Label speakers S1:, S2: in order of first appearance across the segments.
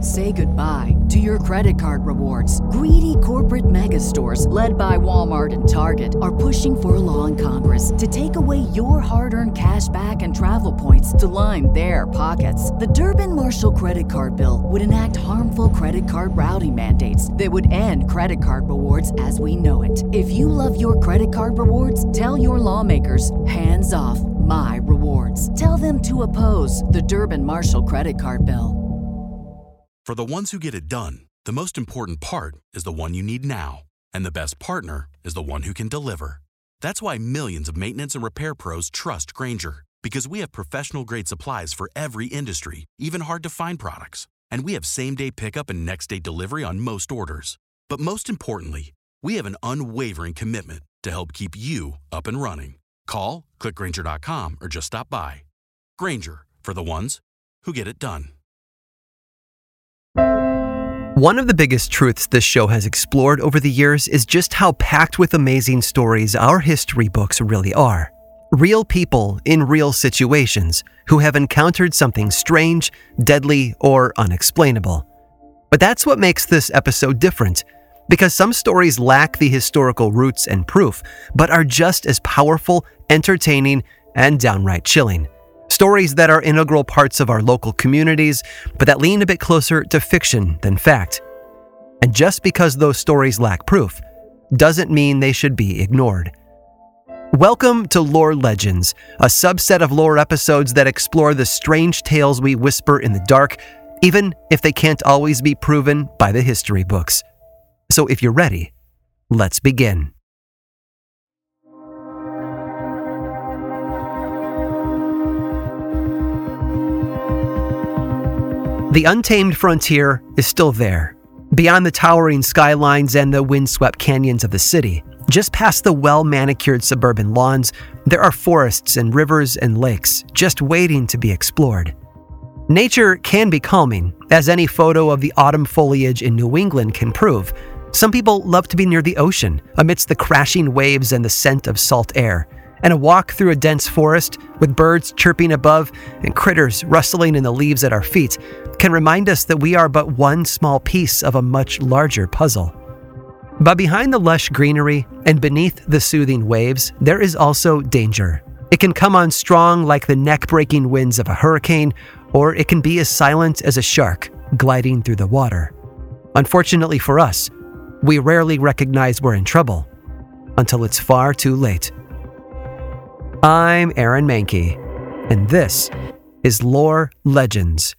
S1: Say goodbye to your credit card rewards. Greedy corporate mega stores, led by Walmart and Target, are pushing for a law in Congress to take away your hard-earned cash back and travel points to line their pockets. The Durbin-Marshall credit card bill would enact harmful credit card routing mandates that would end credit card rewards as we know it. If you love your credit card rewards, tell your lawmakers, hands off my rewards. Tell them to oppose the Durbin-Marshall credit card bill.
S2: For the ones who get it done, the most important part is the one you need now. And the best partner is the one who can deliver. That's why millions of maintenance and repair pros trust Grainger, because we have professional-grade supplies for every industry, even hard-to-find products. And we have same-day pickup and next-day delivery on most orders. But most importantly, we have an unwavering commitment to help keep you up and running. Call, click Grainger.com, or just stop by. Grainger, for the ones who get it done.
S3: One of the biggest truths this show has explored over the years is just how packed with amazing stories our history books really are. Real people in real situations who have encountered something strange, deadly, or unexplainable. But that's what makes this episode different, because some stories lack the historical roots and proof, but are just as powerful, entertaining, and downright chilling. Stories that are integral parts of our local communities, but that lean a bit closer to fiction than fact. And just because those stories lack proof, doesn't mean they should be ignored. Welcome to Lore Legends, a subset of lore episodes that explore the strange tales we whisper in the dark, even if they can't always be proven by the history books. So if you're ready, let's begin. The untamed frontier is still there, beyond the towering skylines and the windswept canyons of the city. Just past the well-manicured suburban lawns, there are forests and rivers and lakes just waiting to be explored. Nature can be calming, as any photo of the autumn foliage in New England can prove. Some people love to be near the ocean, amidst the crashing waves and the scent of salt air. And a walk through a dense forest with birds chirping above and critters rustling in the leaves at our feet can remind us that we are but one small piece of a much larger puzzle. But behind the lush greenery and beneath the soothing waves, there is also danger. It can come on strong like the neck-breaking winds of a hurricane, or it can be as silent as a shark gliding through the water. Unfortunately for us, we rarely recognize we're in trouble until it's far too late. I'm Aaron Mahnke, and this is Lore Legends.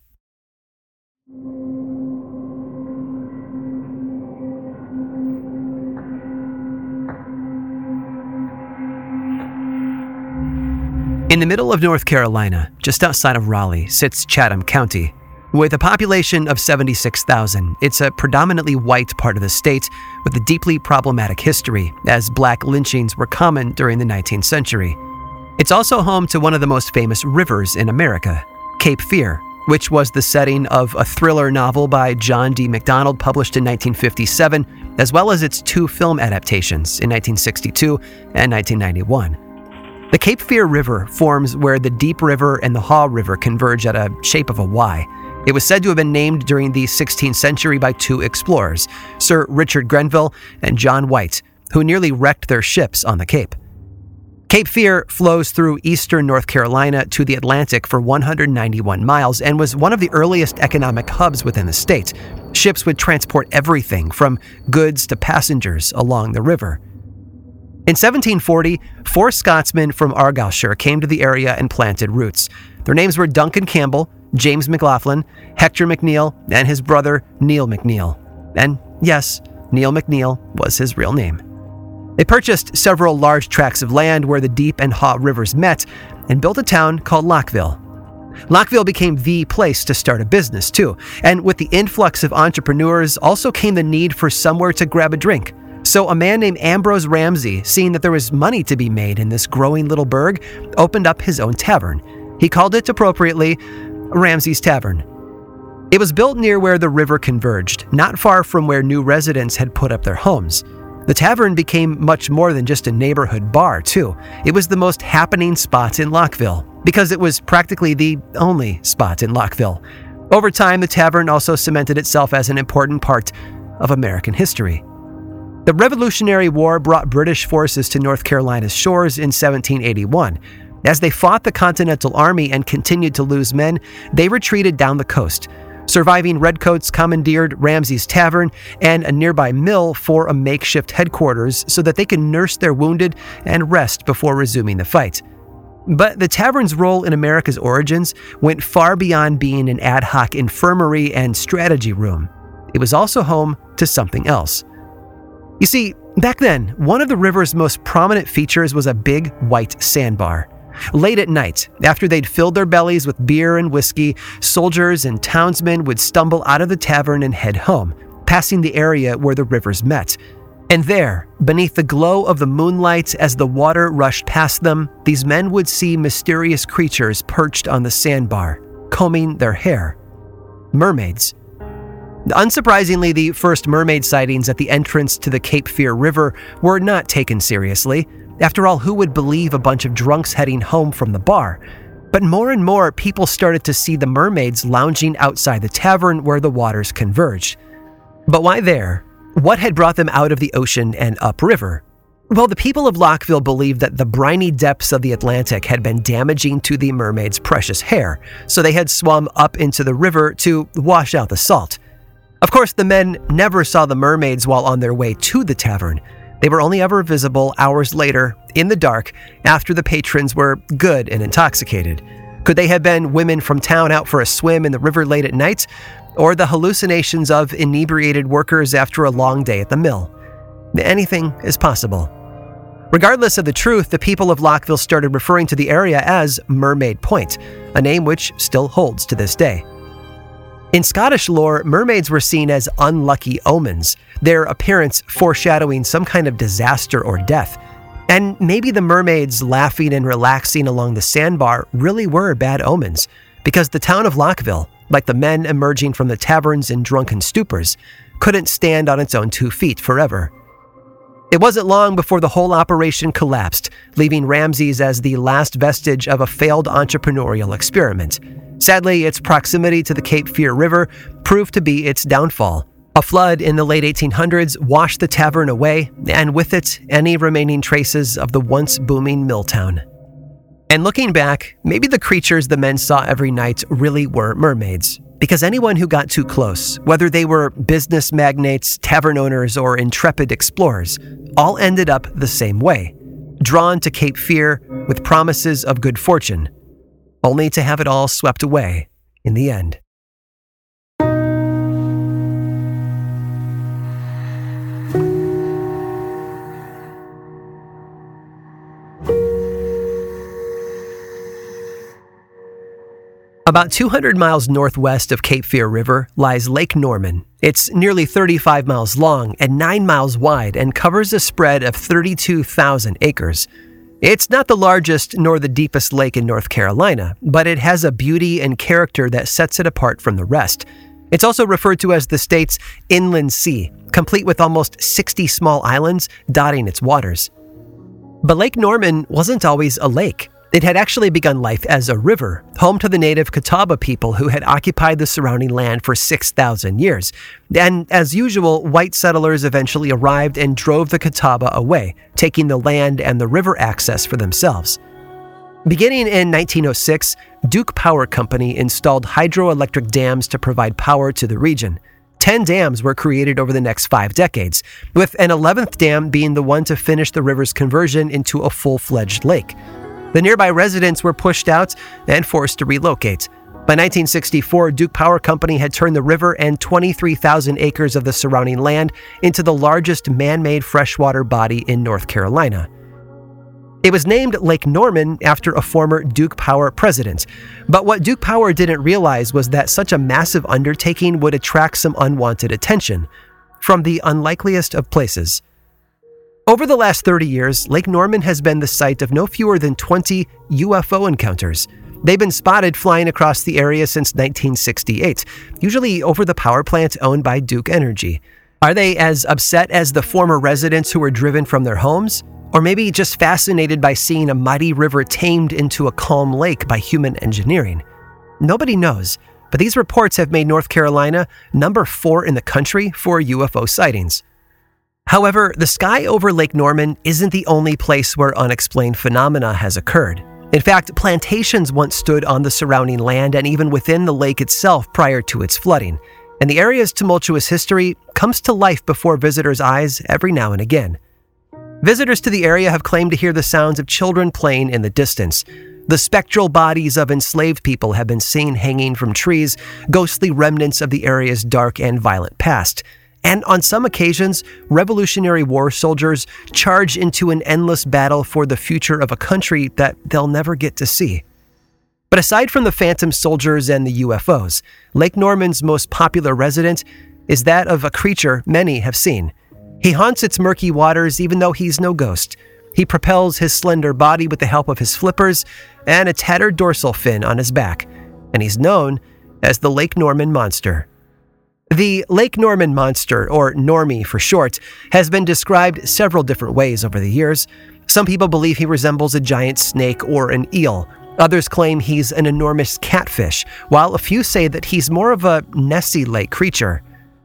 S3: In the middle of North Carolina, just outside of Raleigh, sits Chatham County. With a population of 76,000, it's a predominantly white part of the state with a deeply problematic history, as black lynchings were common during the 19th century. It's also home to one of the most famous rivers in America, Cape Fear, which was the setting of a thriller novel by John D. MacDonald published in 1957, as well as its two film adaptations in 1962 and 1991. The Cape Fear River forms where the Deep River and the Haw River converge at a shape of a Y. It was said to have been named during the 16th century by two explorers, Sir Richard Grenville and John White, who nearly wrecked their ships on the Cape. Cape Fear flows through eastern North Carolina to the Atlantic for 191 miles and was one of the earliest economic hubs within the state. Ships would transport everything from goods to passengers along the river. In 1740, 4 Scotsmen from Argyllshire came to the area and planted roots. Their names were Duncan Campbell, James McLaughlin, Hector McNeil, and his brother Neil McNeil. And yes, Neil McNeil was his real name. They purchased several large tracts of land where the Deep and Haw rivers met and built a town called Lockville. Lockville became the place to start a business too, and with the influx of entrepreneurs also came the need for somewhere to grab a drink. So a man named Ambrose Ramsay, seeing that there was money to be made in this growing little burg, opened up his own tavern. He called it appropriately Ramsay's Tavern. It was built near where the river converged, not far from where new residents had put up their homes. The tavern became much more than just a neighborhood bar, too. It was the most happening spot in Lockville, because it was practically the only spot in Lockville. Over time, the tavern also cemented itself as an important part of American history. The Revolutionary War brought British forces to North Carolina's shores in 1781. As they fought the Continental Army and continued to lose men, they retreated down the coast. Surviving redcoats commandeered Ramsey's Tavern and a nearby mill for a makeshift headquarters so that they could nurse their wounded and rest before resuming the fight. But the tavern's role in America's origins went far beyond being an ad hoc infirmary and strategy room. It was also home to something else. You see, back then, one of the river's most prominent features was a big white sandbar. Late at night, after they'd filled their bellies with beer and whiskey, soldiers and townsmen would stumble out of the tavern and head home, passing the area where the rivers met. And there, beneath the glow of the moonlight as the water rushed past them, these men would see mysterious creatures perched on the sandbar, combing their hair. Mermaids. Unsurprisingly, the first mermaid sightings at the entrance to the Cape Fear River were not taken seriously. After all, who would believe a bunch of drunks heading home from the bar? But more and more people started to see the mermaids lounging outside the tavern where the waters converged. But why there? What had brought them out of the ocean and upriver? Well, the people of Lockville believed that the briny depths of the Atlantic had been damaging to the mermaids' precious hair, so they had swum up into the river to wash out the salt. Of course, the men never saw the mermaids while on their way to the tavern. They were only ever visible hours later, in the dark, after the patrons were good and intoxicated. Could they have been women from town out for a swim in the river late at night? Or the hallucinations of inebriated workers after a long day at the mill? Anything is possible. Regardless of the truth, the people of Lockville started referring to the area as Mermaid Point, a name which still holds to this day. In Scottish lore, mermaids were seen as unlucky omens, their appearance foreshadowing some kind of disaster or death. And maybe the mermaids laughing and relaxing along the sandbar really were bad omens, because the town of Lockville, like the men emerging from the taverns in drunken stupors, couldn't stand on its own 2 feet forever. It wasn't long before the whole operation collapsed, leaving Ramsey's as the last vestige of a failed entrepreneurial experiment. Sadly, its proximity to the Cape Fear River proved to be its downfall. A flood in the late 1800s washed the tavern away, and with it, any remaining traces of the once booming mill town. And looking back, maybe the creatures the men saw every night really were mermaids, because anyone who got too close, whether they were business magnates, tavern owners, or intrepid explorers, all ended up the same way, drawn to Cape Fear with promises of good fortune, only to have it all swept away in the end. About 200 miles northwest of Cape Fear River lies Lake Norman. It's nearly 35 miles long and 9 miles wide and covers a spread of 32,000 acres. It's not the largest nor the deepest lake in North Carolina, but it has a beauty and character that sets it apart from the rest. It's also referred to as the state's inland sea, complete with almost 60 small islands dotting its waters. But Lake Norman wasn't always a lake. It had actually begun life as a river, home to the native Catawba people who had occupied the surrounding land for 6,000 years. And as usual, white settlers eventually arrived and drove the Catawba away, taking the land and the river access for themselves. Beginning in 1906, Duke Power Company installed hydroelectric dams to provide power to the region. 10 dams were created over the next 5 decades, with an 11th dam being the one to finish the river's conversion into a full-fledged lake. The nearby residents were pushed out and forced to relocate. By 1964, Duke Power Company had turned the river and 23,000 acres of the surrounding land into the largest man-made freshwater body in North Carolina. It was named Lake Norman after a former Duke Power president. But what Duke Power didn't realize was that such a massive undertaking would attract some unwanted attention from the unlikeliest of places. Over the last 30 years, Lake Norman has been the site of no fewer than 20 UFO encounters. They've been spotted flying across the area since 1968, usually over the power plant owned by Duke Energy. Are they as upset as the former residents who were driven from their homes? Or maybe just fascinated by seeing a mighty river tamed into a calm lake by human engineering? Nobody knows, but these reports have made North Carolina number 4 in the country for UFO sightings. However, the sky over Lake Norman isn't the only place where unexplained phenomena has occurred. In fact, plantations once stood on the surrounding land and even within the lake itself prior to its flooding, and the area's tumultuous history comes to life before visitors' eyes every now and again. Visitors to the area have claimed to hear the sounds of children playing in the distance. The spectral bodies of enslaved people have been seen hanging from trees, ghostly remnants of the area's dark and violent past. And on some occasions, Revolutionary War soldiers charge into an endless battle for the future of a country that they'll never get to see. But aside from the phantom soldiers and the UFOs, Lake Norman's most popular resident is that of a creature many have seen. He haunts its murky waters even though he's no ghost. He propels his slender body with the help of his flippers and a tattered dorsal fin on his back, and he's known as the Lake Norman Monster. The Lake Norman Monster, or Normie for short, has been described several different ways over the years. Some people believe he resembles a giant snake or an eel. Others claim he's an enormous catfish, while a few say that he's more of a Nessie-like creature.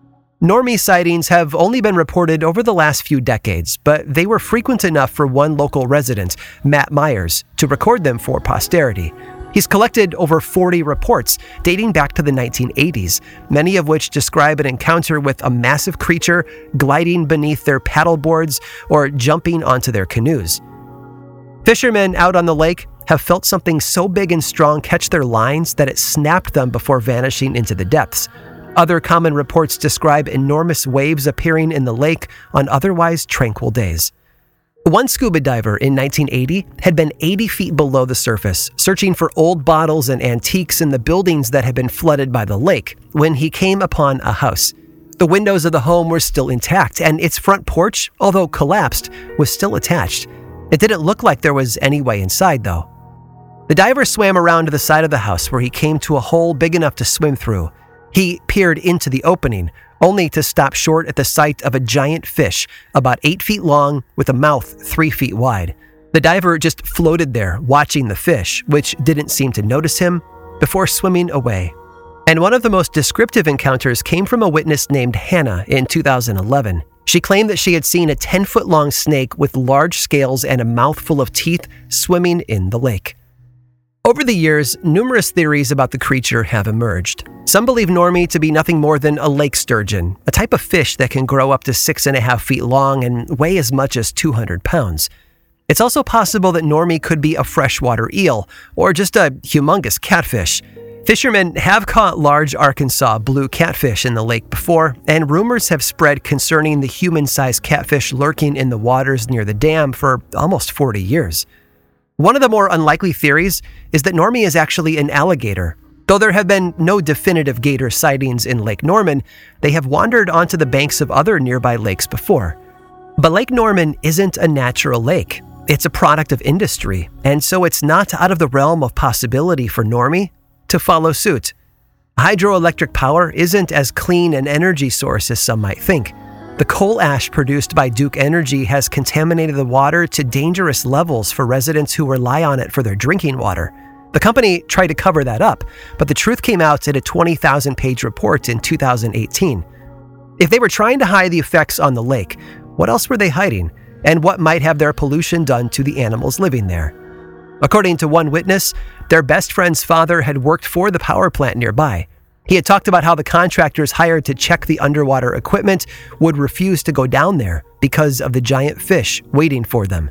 S3: Normie sightings have only been reported over the last few decades, but they were frequent enough for one local resident, Matt Myers, to record them for posterity. He's collected over 40 reports dating back to the 1980s, many of which describe an encounter with a massive creature gliding beneath their paddleboards or jumping onto their canoes. Fishermen out on the lake have felt something so big and strong catch their lines that it snapped them before vanishing into the depths. Other common reports describe enormous waves appearing in the lake on otherwise tranquil days. One scuba diver in 1980 had been 80 feet below the surface, searching for old bottles and antiques in the buildings that had been flooded by the lake, when he came upon a house. The windows of the home were still intact, and its front porch, although collapsed, was still attached. It didn't look like there was any way inside, though. The diver swam around to the side of the house where he came to a hole big enough to swim through. He peered into the opening, only to stop short at the sight of a giant fish, about 8 feet long with a mouth 3 feet wide. The diver just floated there, watching the fish, which didn't seem to notice him, before swimming away. And one of the most descriptive encounters came from a witness named Hannah in 2011. She claimed that she had seen a 10-foot-long snake with large scales and a mouthful of teeth swimming in the lake. Over the years, numerous theories about the creature have emerged. Some believe Normie to be nothing more than a lake sturgeon, a type of fish that can grow up to 6.5 feet long and weigh as much as 200 pounds. It's also possible that Normie could be a freshwater eel, or just a humongous catfish. Fishermen have caught large Arkansas blue catfish in the lake before, and rumors have spread concerning the human-sized catfish lurking in the waters near the dam for almost 40 years. One of the more unlikely theories is that Normie is actually an alligator. Though there have been no definitive gator sightings in Lake Norman, they have wandered onto the banks of other nearby lakes before. But Lake Norman isn't a natural lake. It's a product of industry, and so it's not out of the realm of possibility for Normie to follow suit. Hydroelectric power isn't as clean an energy source as some might think. The coal ash produced by Duke Energy has contaminated the water to dangerous levels for residents who rely on it for their drinking water. The company tried to cover that up, but the truth came out in a 20,000-page report in 2018. If they were trying to hide the effects on the lake, what else were they hiding? And what might have their pollution done to the animals living there? According to one witness, their best friend's father had worked for the power plant nearby. He had talked about how the contractors hired to check the underwater equipment would refuse to go down there because of the giant fish waiting for them.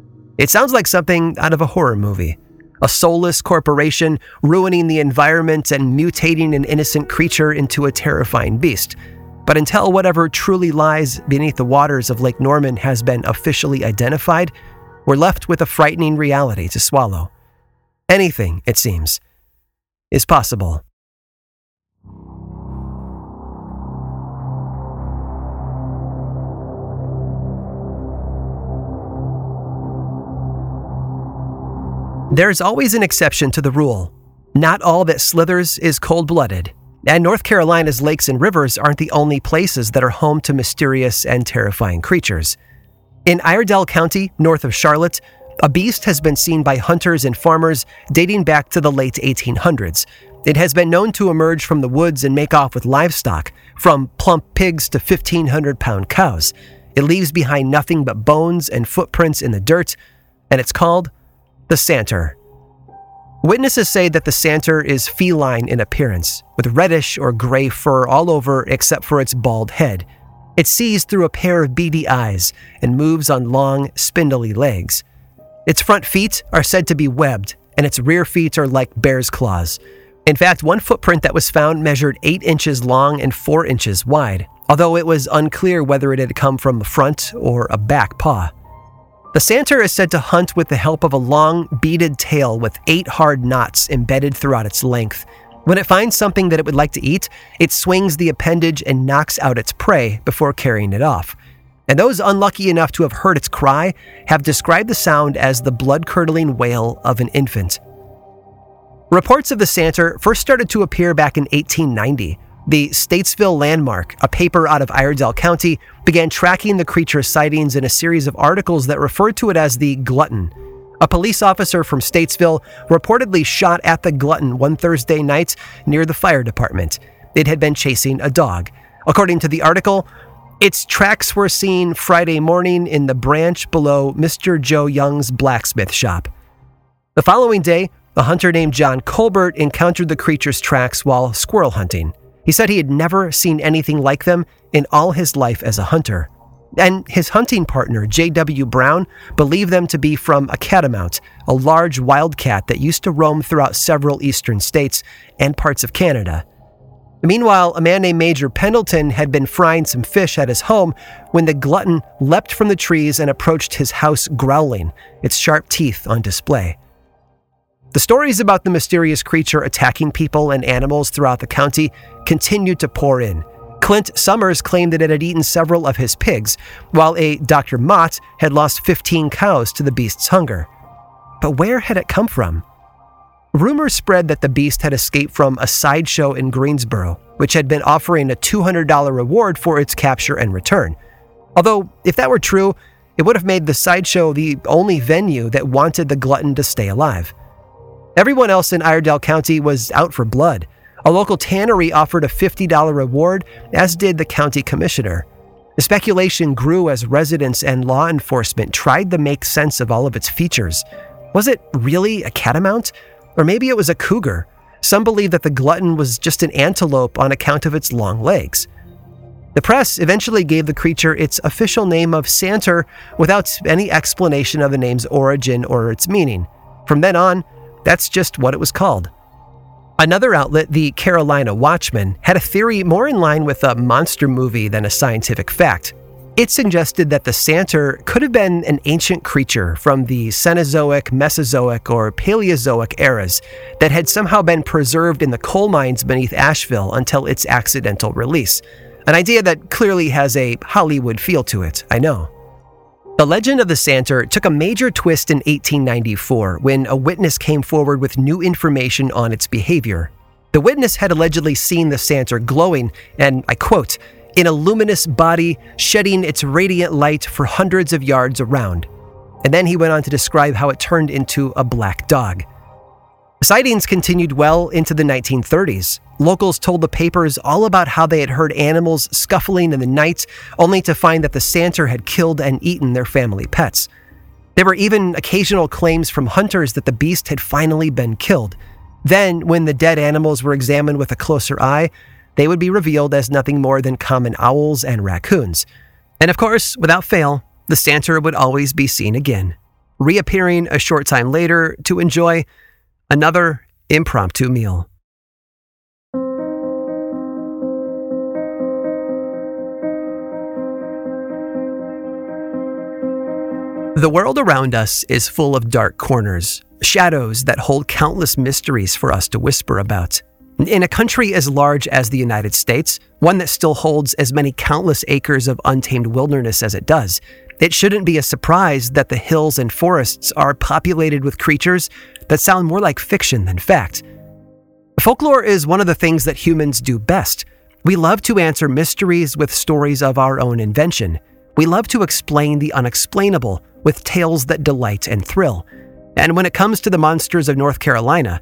S3: It sounds like something out of a horror movie. A soulless corporation ruining the environment and mutating an innocent creature into a terrifying beast. But until whatever truly lies beneath the waters of Lake Norman has been officially identified, we're left with a frightening reality to swallow. Anything, it seems, is possible. There's always an exception to the rule. Not all that slithers is cold-blooded, and North Carolina's lakes and rivers aren't the only places that are home to mysterious and terrifying creatures. In Iredell County, north of Charlotte, a beast has been seen by hunters and farmers dating back to the late 1800s. It has been known to emerge from the woods and make off with livestock, from plump pigs to 1,500-pound cows. It leaves behind nothing but bones and footprints in the dirt, and it's called the Santer. Witnesses say that the Santer is feline in appearance, with reddish or gray fur all over except for its bald head. It sees through a pair of beady eyes and moves on long, spindly legs. Its front feet are said to be webbed, and its rear feet are like bear's claws. In fact, one footprint that was found measured 8 inches long and 4 inches wide, although it was unclear whether it had come from a front or a back paw. The Santer is said to hunt with the help of a long, beaded tail with 8 hard knots embedded throughout its length. When it finds something that it would like to eat, it swings the appendage and knocks out its prey before carrying it off. And those unlucky enough to have heard its cry have described the sound as the blood-curdling wail of an infant. Reports of the Santer first started to appear back in 1890. The Statesville Landmark, a paper out of Iredell County, began tracking the creature's sightings in a series of articles that referred to it as the Glutton. A police officer from Statesville reportedly shot at the Glutton one Thursday night near the fire department. It had been chasing a dog. According to the article, its tracks were seen Friday morning in the branch below Mr. Joe Young's blacksmith shop. The following day, a hunter named John Colbert encountered the creature's tracks while squirrel hunting. He said he had never seen anything like them in all his life as a hunter. And his hunting partner, J.W. Brown, believed them to be from a catamount, a large wildcat that used to roam throughout several eastern states and parts of Canada. Meanwhile, a man named Major Pendleton had been frying some fish at his home when the Glutton leapt from the trees and approached his house growling, its sharp teeth on display. The stories about the mysterious creature attacking people and animals throughout the county continued to pour in. Clint Summers claimed that it had eaten several of his pigs, while a Dr. Mott had lost 15 cows to the beast's hunger. But where had it come from? Rumors spread that the beast had escaped from a sideshow in Greensboro, which had been offering a $200 reward for its capture and return. Although, if that were true, it would have made the sideshow the only venue that wanted the Glutton to stay alive. Everyone else in Iredell County was out for blood. A local tannery offered a $50 reward, as did the county commissioner. The speculation grew as residents and law enforcement tried to make sense of all of its features. Was it really a catamount? Or maybe it was a cougar. Some believe that the Glutton was just an antelope on account of its long legs. The press eventually gave the creature its official name of Santer without any explanation of the name's origin or its meaning. From then on, that's just what it was called. Another outlet, the Carolina Watchman, had a theory more in line with a monster movie than a scientific fact. It suggested that the Santer could have been an ancient creature from the Cenozoic, Mesozoic, or Paleozoic eras that had somehow been preserved in the coal mines beneath Asheville until its accidental release. An idea that clearly has a Hollywood feel to it, I know. The legend of the Santer took a major twist in 1894 when a witness came forward with new information on its behavior. The witness had allegedly seen the Santer glowing, and I quote, in a luminous body shedding its radiant light for hundreds of yards around. And then he went on to describe how it turned into a black dog. The sightings continued well into the 1930s. Locals told the papers all about how they had heard animals scuffling in the night, only to find that the Santer had killed and eaten their family pets. There were even occasional claims from hunters that the beast had finally been killed. Then, when the dead animals were examined with a closer eye, they would be revealed as nothing more than common owls and raccoons. And of course, without fail, the Santer would always be seen again, reappearing a short time later to enjoy another impromptu meal. The world around us is full of dark corners, shadows that hold countless mysteries for us to whisper about. In a country as large as the United States, one that still holds as many countless acres of untamed wilderness as it does, it shouldn't be a surprise that the hills and forests are populated with creatures that sound more like fiction than fact. Folklore is one of the things that humans do best. We love to answer mysteries with stories of our own invention. We love to explain the unexplainable with tales that delight and thrill. And when it comes to the monsters of North Carolina,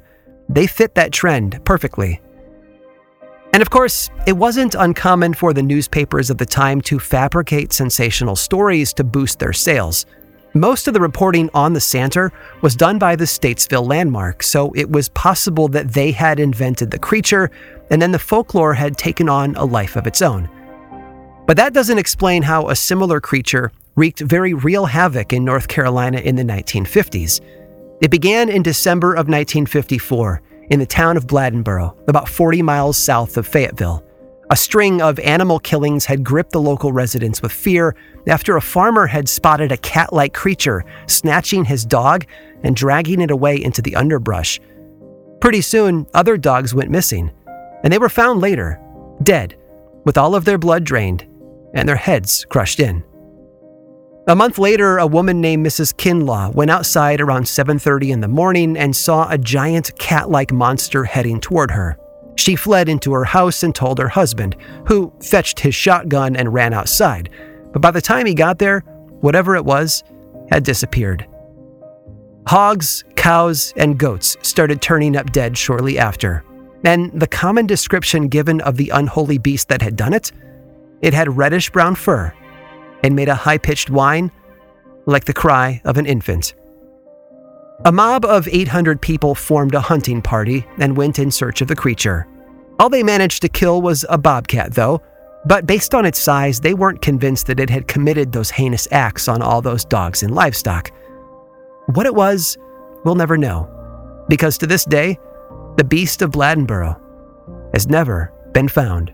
S3: they fit that trend perfectly. And of course, it wasn't uncommon for the newspapers of the time to fabricate sensational stories to boost their sales. Most of the reporting on the Santer was done by the Statesville Landmark, so it was possible that they had invented the creature, and then the folklore had taken on a life of its own. But that doesn't explain how a similar creature wreaked very real havoc in North Carolina in the 1950s. It began in December of 1954 in the town of Bladensboro, about 40 miles south of Fayetteville. A string of animal killings had gripped the local residents with fear after a farmer had spotted a cat-like creature snatching his dog and dragging it away into the underbrush. Pretty soon, other dogs went missing, and they were found later, dead, with all of their blood drained and their heads crushed in. A month later, a woman named Mrs. Kinlaw went outside around 7:30 in the morning and saw a giant cat-like monster heading toward her. She fled into her house and told her husband, who fetched his shotgun and ran outside. But by the time he got there, whatever it was had disappeared. Hogs, cows, and goats started turning up dead shortly after. And the common description given of the unholy beast that had done it? It had reddish-brown fur and made a high-pitched whine like the cry of an infant. A mob of 800 people formed a hunting party and went in search of the creature. All they managed to kill was a bobcat, though, but based on its size, they weren't convinced that it had committed those heinous acts on all those dogs and livestock. What it was, we'll never know, because to this day, the beast of Bladensboro has never been found.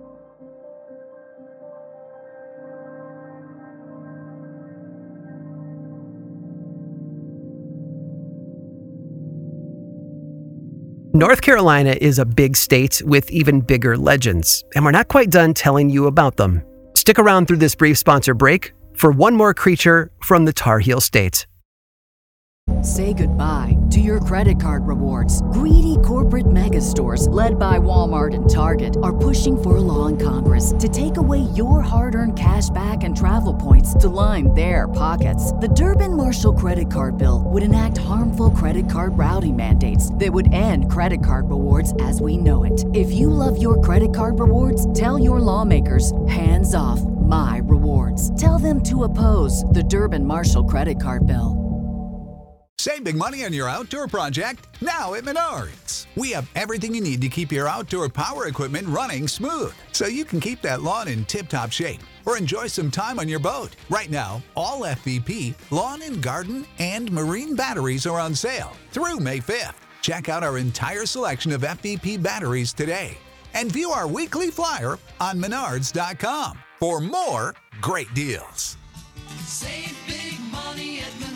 S3: North Carolina is a big state with even bigger legends, and we're not quite done telling you about them. Stick around through this brief sponsor break for one more creature from the Tar Heel State.
S1: Say goodbye to your credit card rewards. Greedy corporate mega stores, led by Walmart and Target, are pushing for a law in Congress to take away your hard-earned cash back and travel points to line their pockets. The Durbin-Marshall credit card bill would enact harmful credit card routing mandates that would end credit card rewards as we know it. If you love your credit card rewards, tell your lawmakers, hands off my rewards. Tell them to oppose the Durbin-Marshall credit card bill.
S4: Save big money on your outdoor project now at Menards. We have everything you need to keep your outdoor power equipment running smooth, so you can keep that lawn in tip-top shape or enjoy some time on your boat. Right now, all FVP, lawn and garden, and marine batteries are on sale through May 5th. Check out our entire selection of FVP batteries today and view our weekly flyer on Menards.com for more great deals.
S5: Save big money at Menards.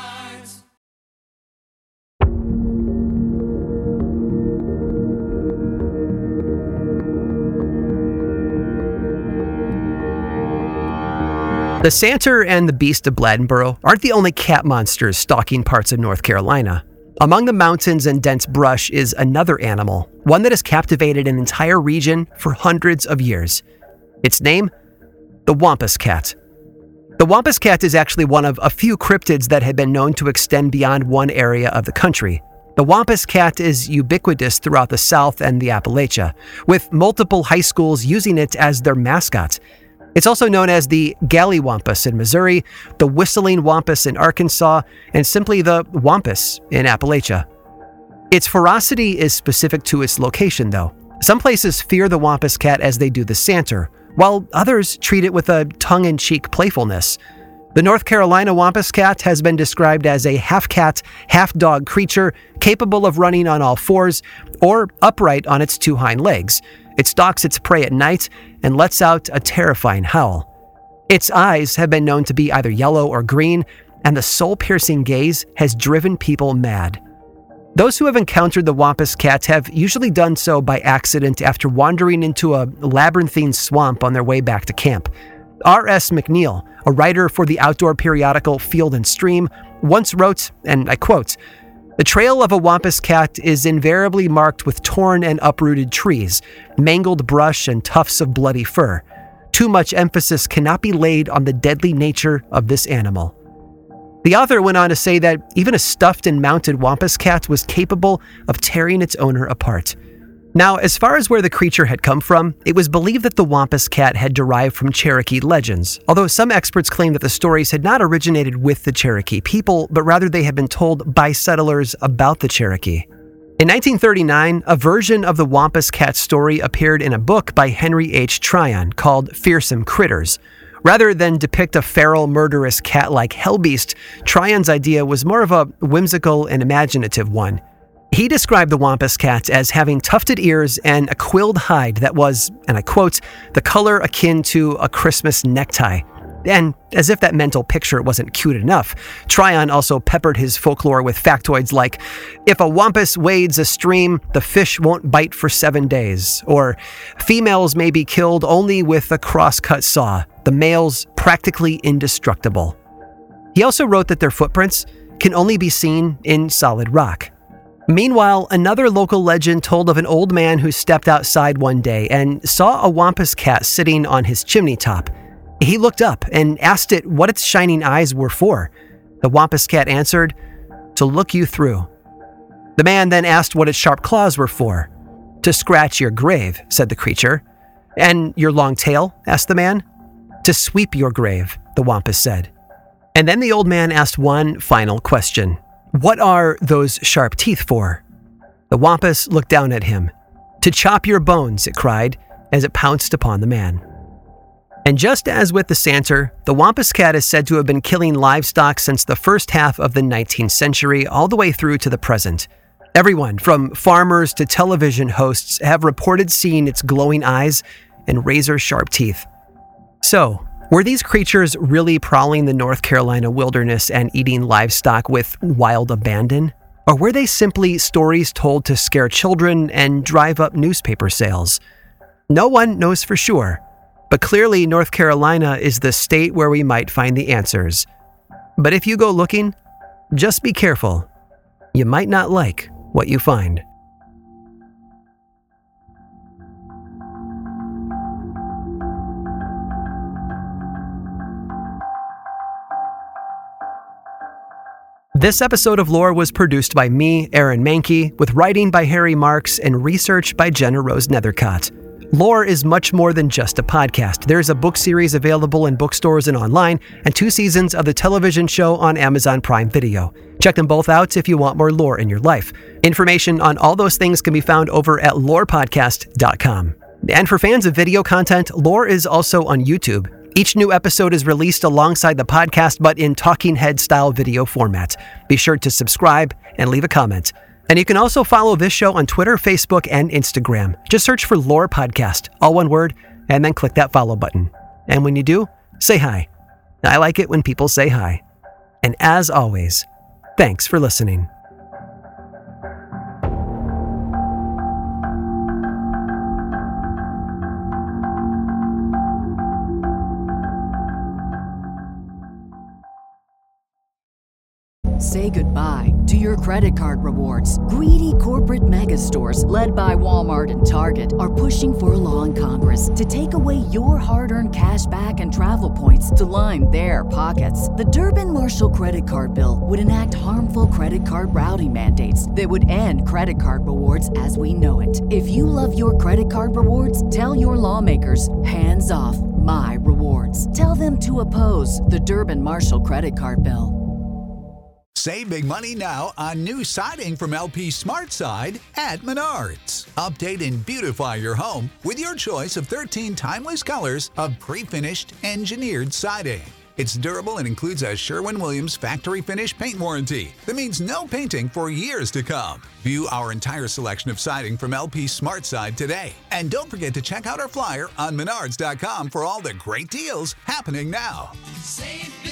S3: The Santer and the Beast of Bladensboro aren't the only cat monsters stalking parts of North Carolina. Among the mountains and dense brush is another animal, one that has captivated an entire region for hundreds of years. Its name? The Wampus Cat. The Wampus Cat is actually one of a few cryptids that have been known to extend beyond one area of the country. The Wampus Cat is ubiquitous throughout the South and the Appalachia, with multiple high schools using it as their mascot. It's also known as the Galliwampus in Missouri, the Whistling Wampus in Arkansas, and simply the Wampus in Appalachia. Its ferocity is specific to its location, though. Some places fear the Wampus Cat as they do the Santer, while others treat it with a tongue-in-cheek playfulness. The North Carolina Wampus Cat has been described as a half-cat, half-dog creature capable of running on all fours or upright on its two hind legs. It stalks its prey at night and lets out a terrifying howl. Its eyes have been known to be either yellow or green, and the soul-piercing gaze has driven people mad. Those who have encountered the Wampus Cat have usually done so by accident after wandering into a labyrinthine swamp on their way back to camp. R.S. McNeil, a writer for the outdoor periodical Field and Stream, once wrote, and I quote, "The trail of a Wampus Cat is invariably marked with torn and uprooted trees, mangled brush, and tufts of bloody fur. Too much emphasis cannot be laid on the deadly nature of this animal." The author went on to say that even a stuffed and mounted Wampus cat was capable of tearing its owner apart. Now, as far as where the creature had come from, it was believed that the Wampus cat had derived from Cherokee legends, although some experts claim that the stories had not originated with the Cherokee people, but rather they had been told by settlers about the Cherokee. In 1939, a version of the Wampus cat story appeared in a book by Henry H. Tryon called Fearsome Critters. Rather than depict a feral, murderous cat-like hellbeast, Tryon's idea was more of a whimsical and imaginative one. He described the Wampus cat as having tufted ears and a quilled hide that was, and I quote, the color akin to a Christmas necktie. And as if that mental picture wasn't cute enough, Tryon also peppered his folklore with factoids like, if a wampus wades a stream, the fish won't bite for 7 days, or females may be killed only with a cross-cut saw, the males practically indestructible. He also wrote that their footprints can only be seen in solid rock. Meanwhile, another local legend told of an old man who stepped outside one day and saw a Wampus cat sitting on his chimney top. He looked up and asked it what its shining eyes were for. The Wampus cat answered, to look you through. The man then asked what its sharp claws were for. To scratch your grave, said the creature. And your long tail, asked the man. To sweep your grave, the Wampus said. And then the old man asked one final question. What are those sharp teeth for? The Wampus looked down at him. To chop your bones, it cried, as it pounced upon the man. And just as with the Santer, the Wampus cat is said to have been killing livestock since the first half of the 19th century all the way through to the present. Everyone, from farmers to television hosts, have reported seeing its glowing eyes and razor-sharp teeth. So, were these creatures really prowling the North Carolina wilderness and eating livestock with wild abandon? Or were they simply stories told to scare children and drive up newspaper sales? No one knows for sure. But clearly, North Carolina is the state where we might find the answers. But if you go looking, just be careful. You might not like what you find. This episode of Lore was produced by me, Aaron Mahnke, with writing by Harry Marks and research by Jenna Rose Nethercott. Lore is much more than just a podcast. There's a book series available in bookstores and online, and 2 seasons of the television show on Amazon Prime Video. Check them both out if you want more lore in your life. Information on all those things can be found over at lorepodcast.com. And for fans of video content, Lore is also on YouTube. Each new episode is released alongside the podcast, but in talking head style video format. Be sure to subscribe and leave a comment. And you can also follow this show on Twitter, Facebook, and Instagram. Just search for Lore Podcast, all one word, and then click that follow button. And when you do, say hi. I like it when people say hi. And as always, thanks for listening.
S1: Say goodbye to your credit card rewards. Greedy corporate mega stores, led by Walmart and Target, are pushing for a law in Congress to take away your hard-earned cash back and travel points to line their pockets. The Durbin-Marshall credit card bill would enact harmful credit card routing mandates that would end credit card rewards as we know it. If you love your credit card rewards, tell your lawmakers, hands off my rewards. Tell them to oppose the Durbin-Marshall credit card bill.
S4: Save big money now on new siding from LP SmartSide at Menards. Update and beautify your home with your choice of 13 timeless colors of pre-finished engineered siding. It's durable and includes a Sherwin-Williams factory finish paint warranty that means no painting for years to come. View our entire selection of siding from LP SmartSide today. And don't forget to check out our flyer on Menards.com for all the great deals happening now.
S5: Save